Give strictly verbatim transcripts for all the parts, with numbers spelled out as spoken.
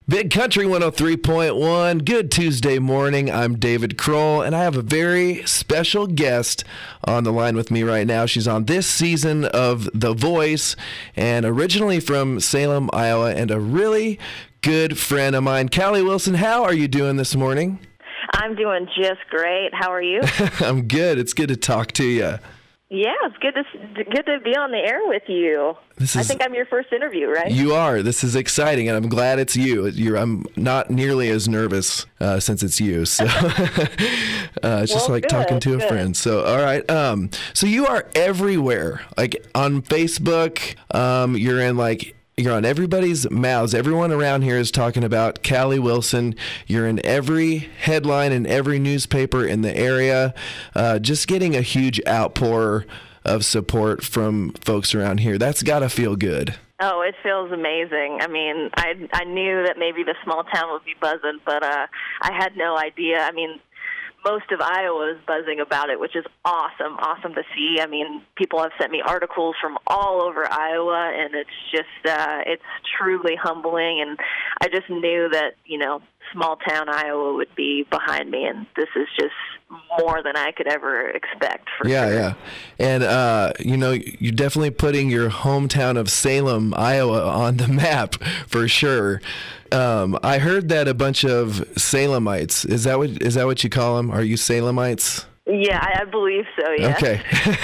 Big Country one oh three point one. Good Tuesday morning. I'm David Kroll, and I have a very special guest on the line with me right now. She's on this season of The Voice, and originally from Salem, Iowa, and a really good friend of mine. Callie Wilson, how are you doing this morning? I'm doing just great. How are you? I'm good. It's good to talk to you. Yeah, it's good to good to be on the air with you. This is, I think I'm your first interview, right? You are. This is exciting, and I'm glad it's you. You're, I'm not nearly as nervous uh, since it's you. So uh, it's just well, like good, talking to a good. friend. So all right. Um, so you are everywhere, like on Facebook. Um, you're in like. You're on everybody's mouths. Everyone around here is talking about Callie Wilson. You're in every headline in every newspaper in the area. Uh, just getting a huge outpour of support from folks around here. That's got to feel good. Oh, it feels amazing. I mean, I I knew that maybe the small town would be buzzing, but uh, I had no idea. I mean, most of Iowa is buzzing about it, which is awesome, awesome to see. I mean, people have sent me articles from all over Iowa, and it's just, uh, it's truly humbling. And I just knew that, you know, small town Iowa would be behind me, and this is just more than I could ever expect. For yeah, sure. yeah. And, uh, you know, you're definitely putting your hometown of Salem, Iowa on the map for sure. Um, I heard that a bunch of Salemites, is that what, is that what you call them? Are you Salemites? Yeah, I I believe so, yeah. Okay.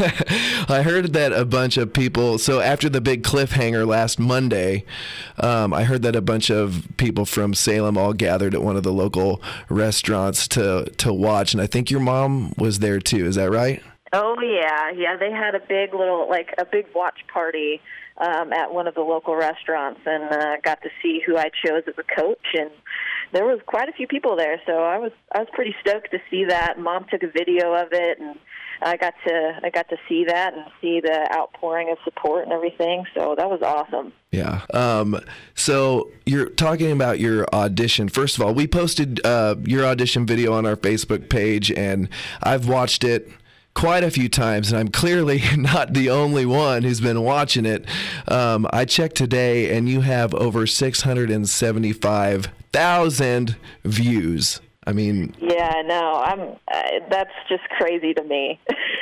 I heard that a bunch of people, so after the big cliffhanger last Monday, um, I heard that a bunch of people from Salem all gathered at one of the local restaurants to, to watch, and I think your mom was there too, is that right? Oh, yeah. Yeah, they had a big little, like, a big watch party um, at one of the local restaurants, and uh, got to see who I chose as a coach, and there was quite a few people there, so I was I was pretty stoked to see that. Mom took a video of it, and I got to I got to see that and see the outpouring of support and everything. So that was awesome. Yeah. Um, so you're talking about your audition. First of all, we posted uh, your audition video on our Facebook page, and I've watched it quite a few times, and I'm clearly not the only one who's been watching it. Um, I checked today, and you have over six hundred seventy-five thousand views. I mean, yeah, no, I'm. Uh, that's just crazy to me.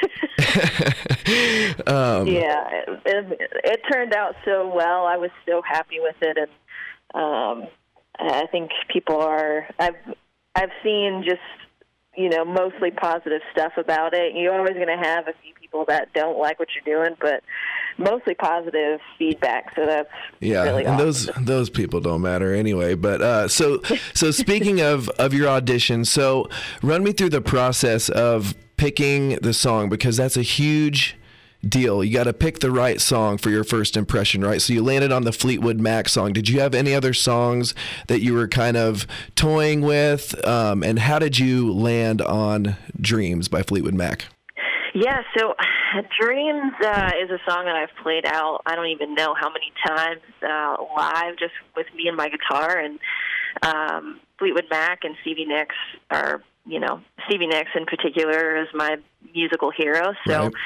um, yeah, it, it, it turned out so well. I was so happy with it, and um, I think people are. I've I've seen just, you know, mostly positive stuff about it. You're always going to have a few people that don't like what you're doing, but mostly positive feedback. So that's yeah, really and awesome. those those people don't matter anyway. But uh, so so speaking of of your audition, so run me through the process of picking the song, because that's a huge deal. You got to pick the right song for your first impression, right? So you landed on the Fleetwood Mac song. Did you have any other songs that you were kind of toying with? Um, and how did you land on Dreams by Fleetwood Mac? Yeah, so Dreams uh, is a song that I've played out, I don't even know how many times, uh, live, just with me and my guitar. And um, Fleetwood Mac and Stevie Nicks are, you know, Stevie Nicks in particular is my musical hero. So Right.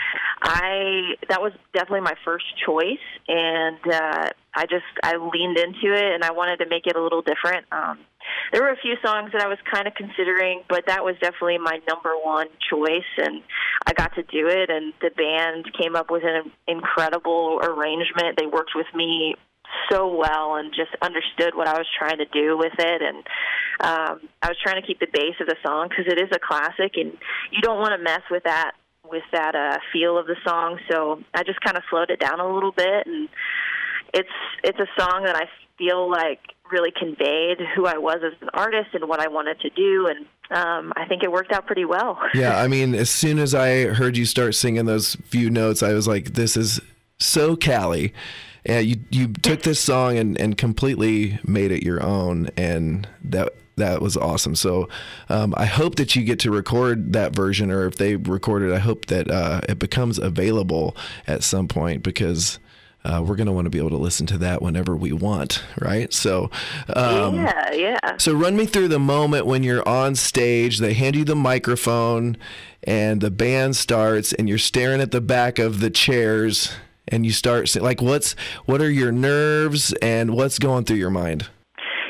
I that was definitely my first choice, and uh, I just I leaned into it, and I wanted to make it a little different. Um, there were a few songs that I was kind of considering, but that was definitely my number one choice, and I got to do it, and the band came up with an incredible arrangement. They worked with me so well and just understood what I was trying to do with it, and um, I was trying to keep the bass of the song because it is a classic, and you don't want to mess with that with that uh, feel of the song. So I just kind of slowed it down a little bit, and it's it's a song that I feel like really conveyed who I was as an artist and what I wanted to do, and um, I think it worked out pretty well. Yeah, I mean, as soon as I heard you start singing those few notes, I was like, this is so Callie. And you you took this song and, and completely made it your own, and that that was awesome. So um, I hope that you get to record that version, or if they record it, I hope that uh, it becomes available at some point, because uh, we're going to want to be able to listen to that whenever we want, right? So um, yeah, yeah. So run me through the moment when you're on stage, they hand you the microphone, and the band starts, and you're staring at the back of the chairs, and you start, like, what's what are your nerves, and what's going through your mind?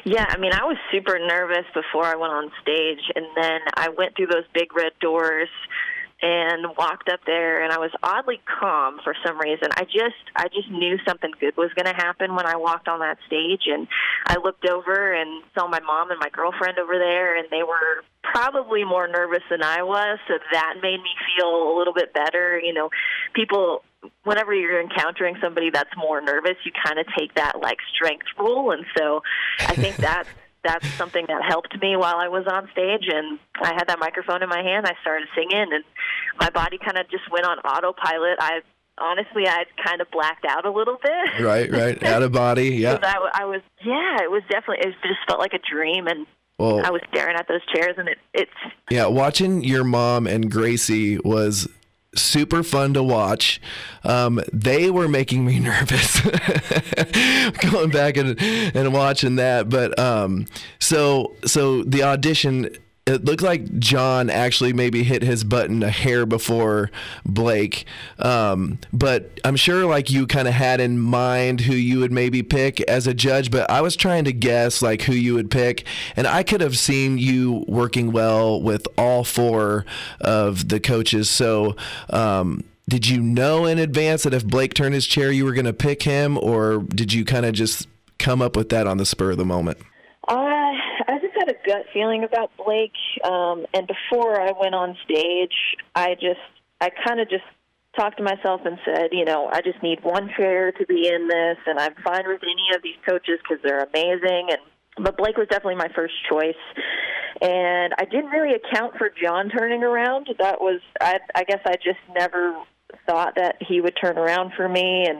Yeah, I mean, I was super nervous before I went on stage, and then I went through those big red doors and walked up there, and I was oddly calm for some reason. I just I just knew something good was going to happen when I walked on that stage, and I looked over and saw my mom and my girlfriend over there, and they were probably more nervous than I was, so that made me feel a little bit better. You know, people, whenever you're encountering somebody that's more nervous, you kind of take that, like, strength rule, and so I think that's that's something that helped me while I was on stage, and I had that microphone in my hand. I started singing, and my body kind of just went on autopilot. I honestly, I'd kind of blacked out a little bit. Right, right, out of body, yeah. I, I was, yeah, it was definitely, it just felt like a dream, and well, I was staring at those chairs, and it, it's... Yeah, watching your mom and Gracie was super fun to watch. Um, they were making me nervous going back and, and watching that. But um, so so the audition, it looked like John actually maybe hit his button a hair before Blake. Um, but I'm sure like you kind of had in mind who you would maybe pick as a judge, but I was trying to guess like who you would pick. And I could have seen you working well with all four of the coaches. So um, did you know in advance that if Blake turned his chair, you were going to pick him, or did you kind of just come up with that on the spur of the moment? Uh, I just had a gut feeling about Blake, um, and before I went on stage, I just, I kind of just talked to myself and said, you know, I just need one chair to be in this, and I'm fine with any of these coaches because they're amazing. And but Blake was definitely my first choice, and I didn't really account for John turning around. That was, I, I guess, I just never thought that he would turn around for me, and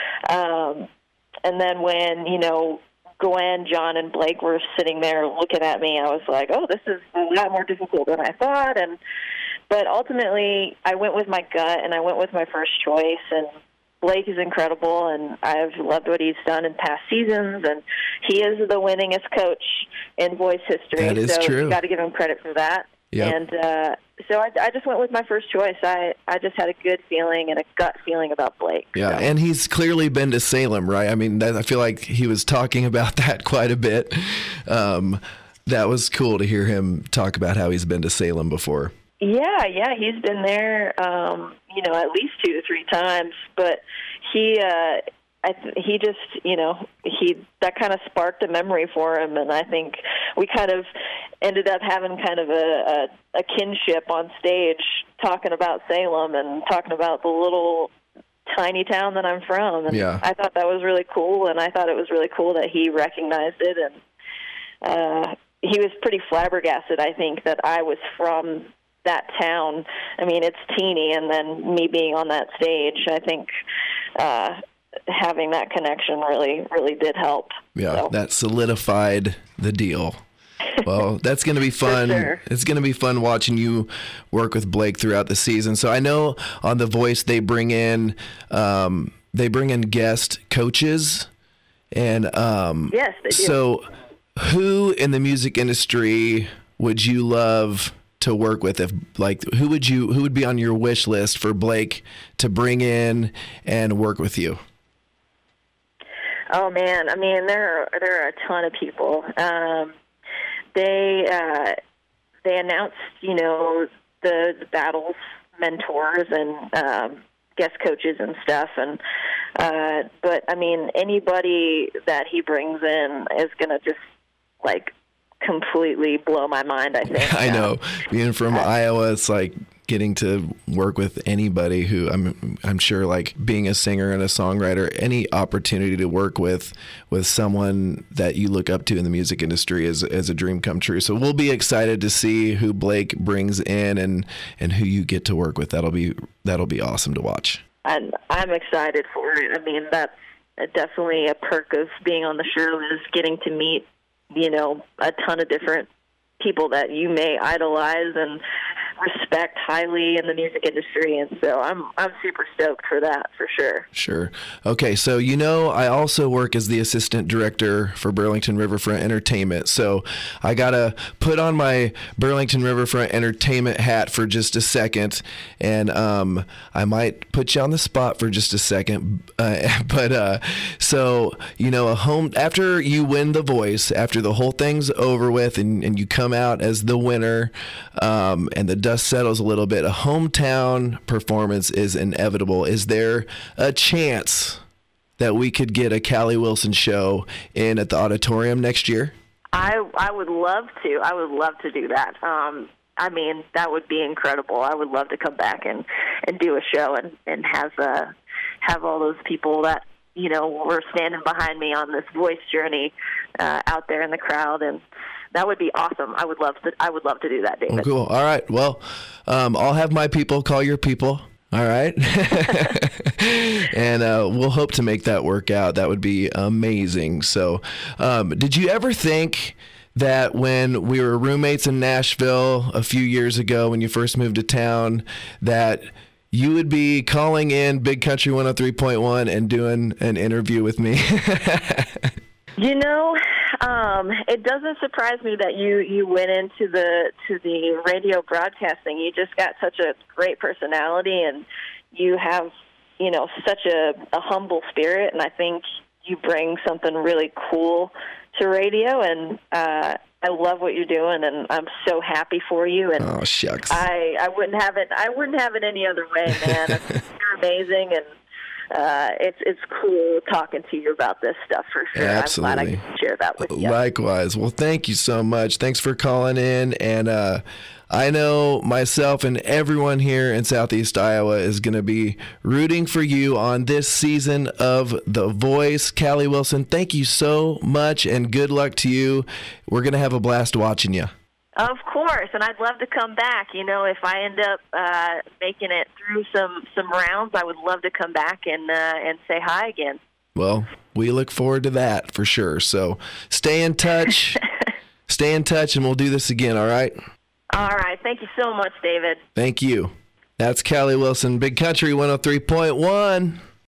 um, and then when you know. Gwen, John, and Blake were sitting there looking at me, I was like, oh, this is a lot more difficult than I thought. And but ultimately, I went with my gut, and I went with my first choice. And Blake is incredible, and I've loved what he's done in past seasons. And he is the winningest coach in voice history. That is so true. You got to give him credit for that. Yep. And uh, so I, I just went with my first choice. I, I just had a good feeling and a gut feeling about Blake. Yeah, so. And he's clearly been to Salem, right? I mean, that, I feel like he was talking about that quite a bit. Um, that was cool to hear him talk about how he's been to Salem before. Yeah, yeah, he's been there, um, you know, at least two to three times. But he, uh, I th- he just, you know, he that kind of sparked a memory for him, and I think we kind of ended up having kind of a, a, a kinship on stage, talking about Salem and talking about the little tiny town that I'm from. And yeah. I thought that was really cool, and I thought it was really cool that he recognized it, and uh, he was pretty flabbergasted, I think, that I was from that town. I mean, it's teeny, and then me being on that stage, I think uh, having that connection really, really did help. Yeah, so. That solidified the deal. Well, that's going to be fun. Sure. It's going to be fun watching you work with Blake throughout the season. So I know on The Voice they bring in um, they bring in guest coaches, and um, yes, they do. So who in the music industry would you love to work with? If like who would you who would be on your wish list for Blake to bring in and work with you? Oh man, I mean there are there are a ton of people. Um, they uh, they announced you know the, the battles mentors and um, guest coaches and stuff, and uh, but I mean anybody that he brings in is gonna just like completely blow my mind, I think. I know. Being from uh, Iowa, it's like getting to work with anybody who I'm I'm sure like being a singer and a songwriter, any opportunity to work with with someone that you look up to in the music industry is is a dream come true. So we'll be excited to see who Blake brings in and and who you get to work with. That'll be that'll be awesome to watch. I'm I'm excited for it. I mean, that's definitely a perk of being on the show is getting to meet, you know, a ton of different people that you may idolize and respect highly in the music industry, and so I'm I'm super stoked for that for sure. Sure. Okay, so you know I also work as the assistant director for Burlington Riverfront Entertainment, so I gotta put on my Burlington Riverfront Entertainment hat for just a second, and um, I might put you on the spot for just a second, uh, but uh, so you know a home after you win The Voice, after the whole thing's over with, and, and you come out as the winner, um, and the dust settles a little bit, a hometown performance is inevitable. Is there a chance that we could get a Callie Wilson show in at the auditorium next year? I I would love to. I would love to do that. Um, I mean, that would be incredible. I would love to come back and, and do a show and, and have uh, have all those people that, you know, were standing behind me on this voice journey uh, out there in the crowd, and that would be awesome. I would love to. I would love to do that, David. Oh, cool. All right. Well, um, I'll have my people call your people. All right. And uh, we'll hope to make that work out. That would be amazing. So, um, did you ever think that when we were roommates in Nashville a few years ago, when you first moved to town, that you would be calling in Big Country one oh three point one and doing an interview with me? You know, um, it doesn't surprise me that you, you went into the to the radio broadcasting. You just got such a great personality, and you have, you know, such a, a humble spirit, and I think you bring something really cool to radio, and uh, I love what you're doing, and I'm so happy for you. And oh, shucks. I, I wouldn't have it. I wouldn't have it any other way, man. You're amazing, and uh, it's it's cool talking to you about this stuff for sure. Absolutely. I'm glad I can share that with you. Likewise. Well, thank you so much. Thanks for calling in, and uh, I know myself and everyone here in Southeast Iowa is going to be rooting for you on this season of The Voice. Callie Wilson, thank you so much, and good luck to you. We're going to have a blast watching you. Of course, and I'd love to come back. You know, if I end up uh, making it through some, some rounds, I would love to come back and uh, and say hi again. Well, we look forward to that for sure. So stay in touch. Stay in touch, and we'll do this again, all right? All right. Thank you so much, David. Thank you. That's Callie Wilson, Big Country one oh three point one.